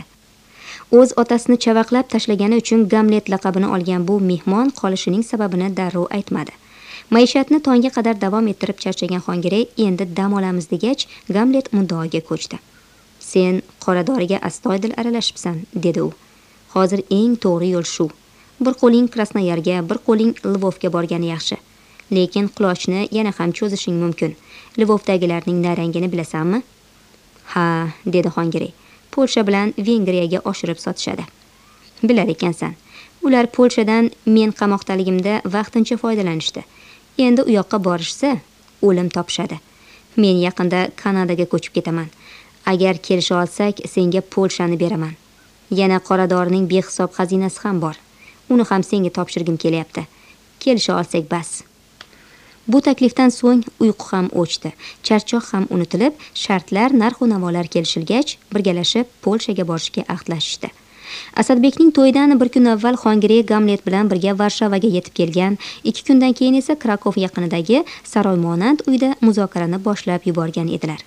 O'z otasini chavaqlab tashlagani uchun Gamlet laqabini olgan bu mehmon qolishining sababini darrov aytmadi. Maishatni tongga qadar davom ettirib charchagan Xongirey endi dam olamiz degach, Gamlet muddaoga ko'chdi. "Sen qoradoriga astoydil aralashibsan", dedi u. "Hozir eng to'g'ri yo'l shu. Bir qo'ling Krasnoyarga, bir qo'ling Lvovga borgani yaxshi. Lekin qulochni yana ham cho'zishing mumkin. Lvovdagilarning narangini bilasanmi?" "Ha", dedi Xongirey. "Polsha bilan Vengriyaga oshirib sotishadi." "Bilar ekansan. Ular Polshadan men qamoqdaligimda vaqtincha foydalanishdi. Endi u yoqqa borishsa, o'lim topishadi. Men yaqinda Kanadaga ko'chib ketaman. Agar kelisha olsak, senga Polshani beraman. Yana qoradorining behisob xazinasi ham bor. Uni ham senga topshirgim kelyapti. Kelisha olsak bas." Bu taklifdan so'ng uyqu ham o'chdi, charchoq ham unutilib, shartlar, narx va navolar kelishilgach, birgalashib Polshaga borishga ahdlashishdi. Asadbekning to'yidan bir kun avval Xongirey Gamlet bilan birga Varshavaga yetib kelgan, ikki kundan keyin esa Krakov yaqinidagi saroymonand uyda muzokarani boshlab yuborgan edilar.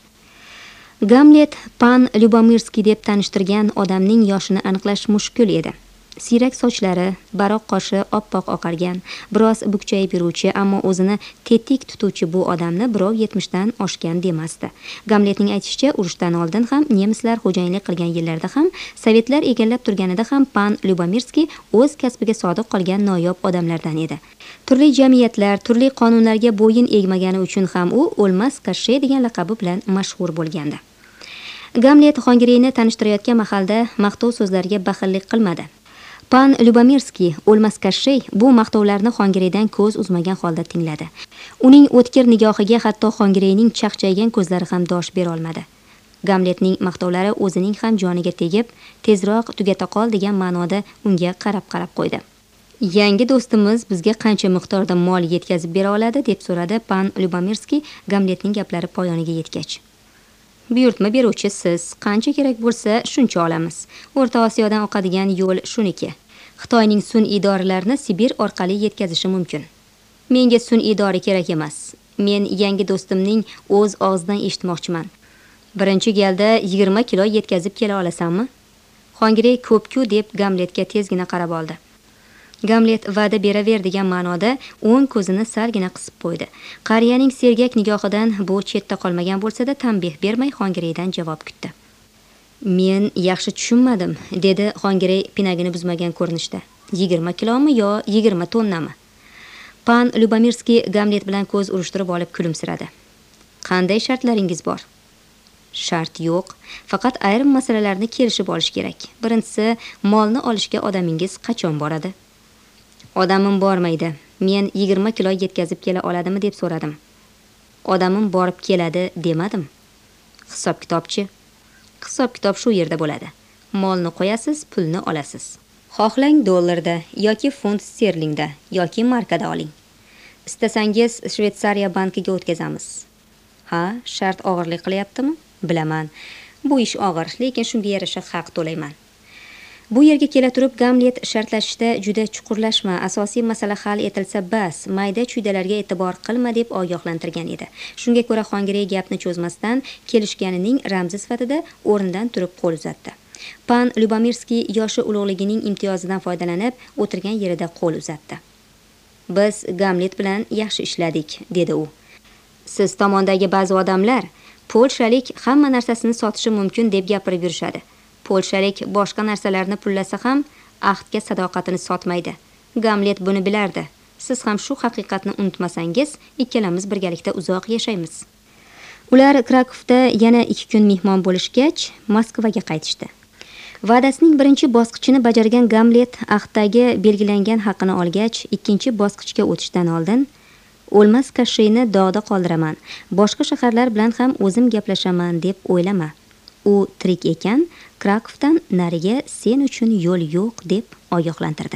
Gamlet Pan Lyubomirskiy deb tanishtirgan odamning yoshini aniqlash mushkul edi. Siyrak sochlari, baroq qoshi oppoq oqargan, biroz bukchayib yuruvchi, ammo o'zini tetik tutuvchi bu odamni birov yetmishdan oshgan demasdi. Gamletning aytishicha, urushdan oldin ham nemislar xo'jayinlik qilgan yillarda ham, sovetlar egallab turganida ham Pan Lyubomirskiy o'z kasbiga sodiq qolgan noyob odamlardan edi. Turli jamiyatlar, turli qonunlarga bo'yin egmagani uchun ham u o'lmas Kashshe degan laqabi bilan mashhur bo'lgandi. Gamlet Xongireyni tanishtirayotgan mahalda maqtov so'zlariga baxillik qilmadi. Pan Lyubomirskiy o'lmas Kashshe bu maqtovlarni Xongireydan ko'z uzmagan holda tingladi. Uning o'tkir nigohiga hatto Xongireyning chaqchaygan ko'zlari ham dosh bera olmadi. Gamletning maqtovlari o'zining ham joniga tegib, tezroq tugata qol degan ma'noda unga qarab-qarab qo'ydi. "Yangi do'stimiz bizga qancha miqdorda mol yetkazib bera oladi?" deb so'radi Pan Lyubomirskiy Gamletning gaplari poyoniga yetgach. "Buyurtma beruvchi siz, qancha kerak bo'lsa shuncha olamiz. O'rta Osiyodan oqadigan yo'l shuniki. Xitoyning sun'iy dorilarini Sibir orqali yetkazishi mumkin. Menga sun'iy dori kerak emas. Men yangi do'stimning o'z og'zidan eshitmoqchiman. Birinchi galda yigirma kilo yetkazib kela olasanmi?" Xongirey ko'p-ku deb Gamletga tezgina qarab oldi. Gamlet va'da beraver degan ma'noda o'ng ko'zini salgina qisib qo'ydi. Qariyaning sergak nigohidan bu chetda qolmagan bo'lsa-da, tanbeh bermay Xongireydan javob kutdi. "Men yaxshi tushunmadim", dedi Xongirey pinagini buzmagan ko'rinishda. "yigirma kilomi yo yigirma tonnami?" Pan Lyubomirskiy Gamlet bilan ko'z urishtirib olib kulimsiradi. "Qanday shartlaringiz bor?" "Shart yo'q, faqat ayrim masalalarni kelishib olish kerak. Birinchisi, molni olishga odamingiz qachon boradi?" "Odamim bormaydi. Men yigirma kilo yetkazib kela oladimi deb so'radim." "Odamim borib keladi demadim." "Hisob-kitobchi?" "Hisob-kitob shu yerda bo'ladi. Molni qo'yasiz, pulni olasiz. Xohlang dollarda yoki funt sterlingda yoki markada oling. Istasangiz Shveysariya bankiga o'tkazamiz." "Ha, shart og'irlik qilyaptimi?" "Bilaman. Bu ish og'ir, lekin shunga yarasha haq to'layman." Bu yerga kela turib Gamlet shartlashishda juda chuqurlashma, asosiy masala hal etilsa bas, mayda chuydalarga e'tibor qilma deb ogohlantirgan edi. Shunga ko'ra Xongirey gapni cho'zmasdan kelishganining ramzi sifatida o'rnidan turib qo'l uzatdi. Pan Lyubomirskiy yoshi ulug'ligining imtiyozidan foydalanib o'tirgan yerida qo'l uzatdi. Biz Gamlet bilan yaxshi ishladik, dedi u. Siz tomondagi ba'zi odamlar polshalik hamma narsasini sotishi mumkin deb gapirib yurishadi. Polshalik boshqa narsalarni pullasa ham ahdga sadoqatini sotmaydi. Gamlet buni bilardi. Siz ham shu haqiqatni unutmasangiz, ikkalamiz birgalikda uzoq yashaymiz. Ular Krakovda yana ikki kun mehmon bo'lishgach, Moskvaga qaytishdi. Va'dasining birinchi bosqichini bajargan Gamlet ahddagi belgilangan haqqini olgach, ikkinchi bosqichga o'tishdan oldin o'lmas kashshiyni dog'da qoldiraman. Boshqa shaharlar bilan ham o'zim gaplashaman deb o'ylama. U tirik ekan, Krakovdan nariga sen uchun yo'l yo'q deb ogohlantirdi.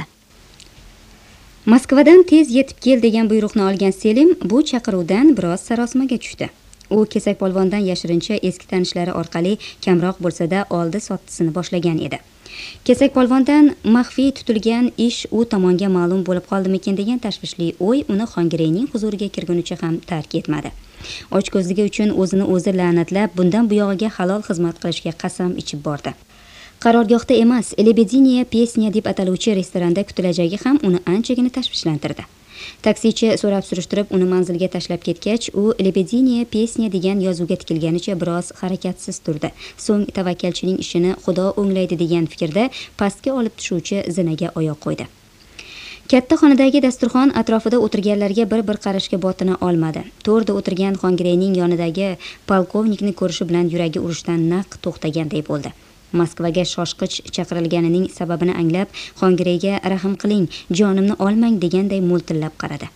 Moskvadan tez yetib kel degan buyruqni olgan Selim bu chaqiruvdan biroz sarosimaga tushdi. U kesakpolvondan yashirincha eski tanishlari orqali kamroq bo'lsa-da oldi sottisini boshlagan edi. Kesakpolvondan maxfiy tutilgan ish u tomonga ma'lum bo'lib qoldimikin degan tashvishli o'y uni Xongireyning huzuriga kirgunicha ham tark etmadi. Ochko'zligi uchun o'zini o'zi la'natlab, bundan buyog'iga halol xizmat qilishga qasam ichib bordi. Qarorgohda emas, Lebediniya Pesnya deb ataluvchi restoranda kutilajagi ham uni anchagina tashvishlantirdi. Taksichi so'rab surishtirib uni manzilga tashlab ketgach, u Lebediniya Pesnya degan yozuvga tikilganicha biroz harakatsiz turdi. So'ng tavakkalchining ishini Xudo o'nglaydi degan fikrda pastga olib tushuvchi zinaga oyoq qo'ydi. Katta xonadagi dasturxon atrofida o'tirganlarga bir-bir qarashga botina olmadi. To'rda o'tirgan Xongireyning yonidagi polkovnikni ko'rishi bilan yuragi urishdan naq to'xtaganday bo'ldi. Moskvaga shoshqich chaqirilganining sababini anglab, Xongireyga rahm qiling, jonimni olmang deganday mo'ltillab qaradi.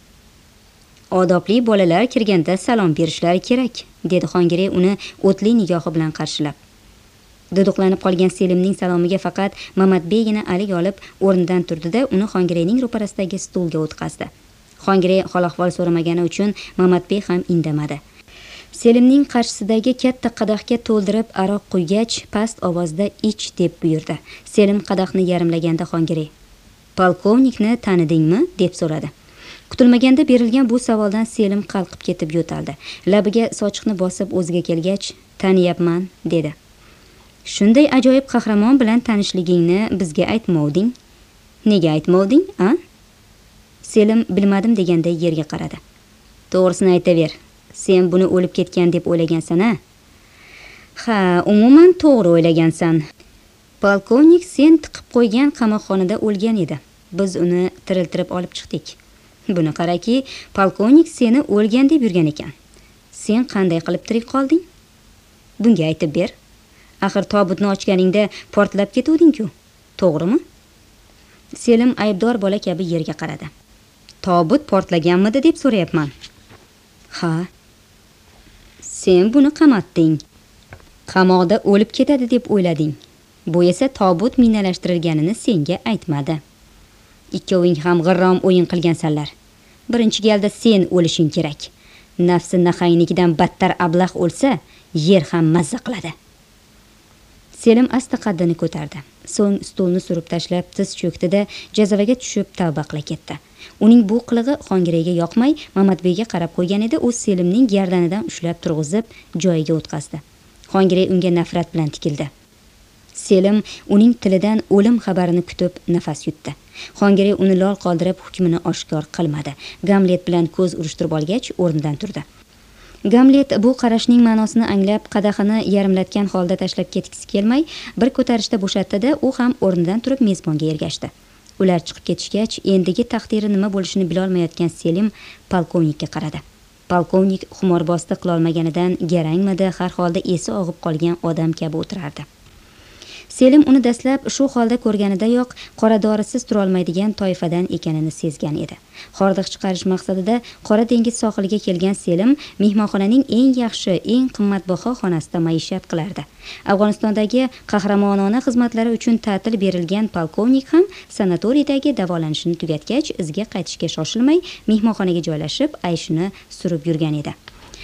Odobli bolalar kirganda salom berishlari kerak, dedi Xongirey uni o'tli nigohi bilan qarshilab. Duduqlanib qolgan Selimning salomiga faqat Mamatbeygina alik olib o'rnidan turdi-da, uni Xongireyning ro'parasidagi stulga o'tqazdi. Xongirey hol-ahvol so'ramagani uchun Mamatbey ham indamadi. Selimning qarshisidagi katta qadahga to'ldirib aroq quygach, past ovozda ich deb buyurdi. Selim qadahni yarimlaganda Xongirey: "Polkovnikni tanidingmi?" deb so'radi. Kutilmaganda berilgan bu savoldan Selim qalqib ketib yo'taldi. Labiga sochiqni bosib o'ziga kelgach, "Taniyapman", dedi. "Shunday ajoyib qahramon bilan tanishligingni bizga aytmovding. Nega aytmovding, a?" Selim bilmadim deganday yerga qaradi. "To'g'risini aytaver. Sen buni o'lib ketgan deb o'ylagansan-a?" "Ha, umuman to'g'ri o'ylagansan. Polkovnik sen tiqib qo'ygan qamoqxonada o'lgan edi. Biz uni tiriltirib olib chiqdik. Buni qaraki, polkovnik seni o'lgan deb yurgan ekan. Sen qanday qilib tirik qolding? Bunga aytib ber. Axir tobutni ochganingda portlab ketuvding-ku, to'g'rimi?" Selim aybdor bola kabi yerga qaradi. "Tobut portlaganmidi deb so'rayapman." "Ha. Sen buni qamatding. Qamoqda o'lib ketadi deb o'ylading. Bu esa tobut minalashtirilganini senga aytmadi. Ikkoving ham g'irrom o'yin qilgansanlar. Birinchi galda sen o'lishing kerak. Nafsi nahaynikidan battar ablah o'lsa, yer ham mazza qiladi." Selim asta qaddini ko'tardi. So'ng stulni surib tashlab tiz cho'kdi-da, jazavaga tushib tavba qila ketdi. Uning bu qilig'i Xongireyga yoqmay, Mamatbeyga qarab qo'ygan edi. U Selimning gardanidan ushlab turg'izib joyiga o'tkazdi. Xongirey unga nafrat bilan tikildi. Selim uning tilidan o'lim xabarini kutib nafas yutdi. Xongirey uni lol qoldirib hukmini oshkor qilmadi. Gamlet bilan ko'z urishtirib olgach, o'rnidan turdi. Gamlet bu qarashning ma'nosini anglab, qadahini yarimlatgan holda tashlab ketgisi kelmay, bir ko'tarishda bo'shatdi-da, u ham o'rnidan turib mezbonga ergashdi. Ular chiqib ketishgach, endigi taqdiri nima bo'lishini bilolmayotgan Selim polkovnikka qaradi. Polkovnik xumorbozda qilolmaganidan garangmidi, har holda esi og'ib qolgan odam kabi o'tirardi. Selim uni dastlab shu holda ko'rganidayoq qora dorisiz tura olmaydigan toifadan ekanini sezgan edi. Hordiq chiqarish maqsadida Qora dengiz sohiliga kelgan Selim mehmonxonaning eng yaxshi, eng qimmatbaho xonasida maishat qilardi. Afg'onistondagi qahramonona xizmatlari uchun ta'til berilgan polkovnik ham sanatoriydagi davolanishini tugatgach, izga qaytishga shoshilmay mehmonxonaga joylashib, ayshini surib yurgan edi.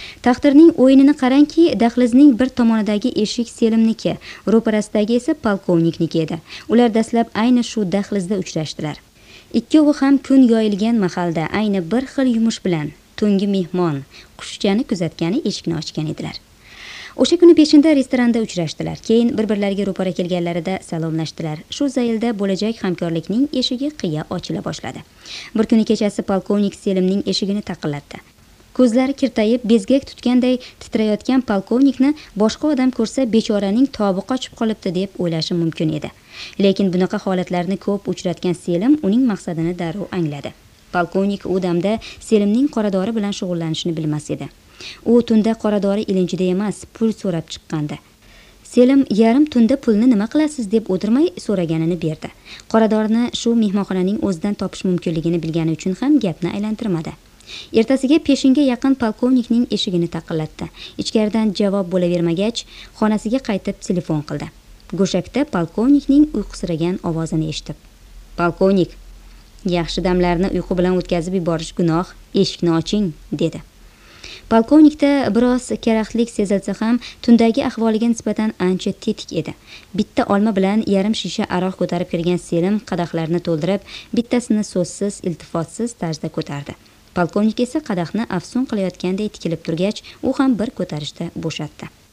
Taqdirning o'yinini qarangki, dahlizning bir tomonidagi eshik Selimniki, ro'parasidagi esa polkovnikniki edi. Ular dastlab ayni shu dahlizda uchrashdilar. Ikkovi ham kun yoyilgan mahalda ayni bir xil yumush bilan tungi mehmon, qushchani kuzatgani eshikni ochgan edilar. O'sha kuni peshinda restoranda uchrashdilar. Keyin bir-birlariga ro'para kelganlarida salomlashdilar. Shu zaylda bo'lajak hamkorlikning eshigi qiya ochila boshladi. Bir kuni kechasi polkovnik Selimning eshigini taqillatdi. Ko'zlari kirtayib, bezgak tutganday titrayotgan polkovnikni boshqa odam ko'rsa, bechoraning tobi qochib qolibdi deb o'ylashi mumkin edi. Lekin bunaqa holatlarni ko'p uchratgan Selim uning maqsadini darrov angladi. Polkovnik u damda Selimning qoradori bilan shug'ullanishini bilmas edi. U tunda qoradori ilinjida emas, pul so'rab chiqqandi. Selim yarim tunda pulni nima qilasiz deb o'tirmay so'raganini berdi. Qoradorni shu mehmonxonaning o'zidan topish mumkinligini bilgani uchun ham gapni aylantirmadi. Ertasiga peshinga yaqin polkovnikning eshigini taqillatdi. Ichkaridan javob bo'lavermagach, xonasiga qaytib telefon qildi. Go'shakda polkovnikning uyqusiragan ovozini eshitib, "Polkovnik, yaxshi damlarni uyqu bilan o'tkazib yuborish gunoh, eshikni oching", dedi. Polkovnikda biroz karaxtlik sezilsa ham, tundagi ahvoliga nisbatan ancha tetik edi. Bitta olma bilan yarim shisha aroq ko'tarib kirgan Selim qadahlarni to'ldirib, bittasini so'zsiz, iltifotsiz tarzda ko'tardi. Polkovnik esa qadahni afsun qilayotganday tikilib turgach, u ham bir ko'tarishda bo'shatdi.